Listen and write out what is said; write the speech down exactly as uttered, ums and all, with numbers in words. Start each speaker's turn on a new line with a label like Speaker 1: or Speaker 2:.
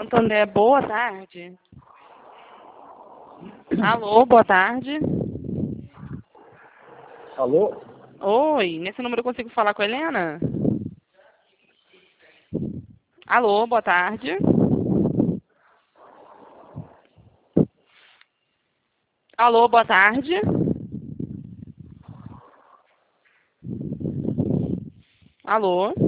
Speaker 1: Santander, boa tarde. Alô, boa tarde.
Speaker 2: Alô?
Speaker 1: Oi, nesse número eu consigo falar com a Helena? Alô, boa tarde. Alô, boa tarde. Alô?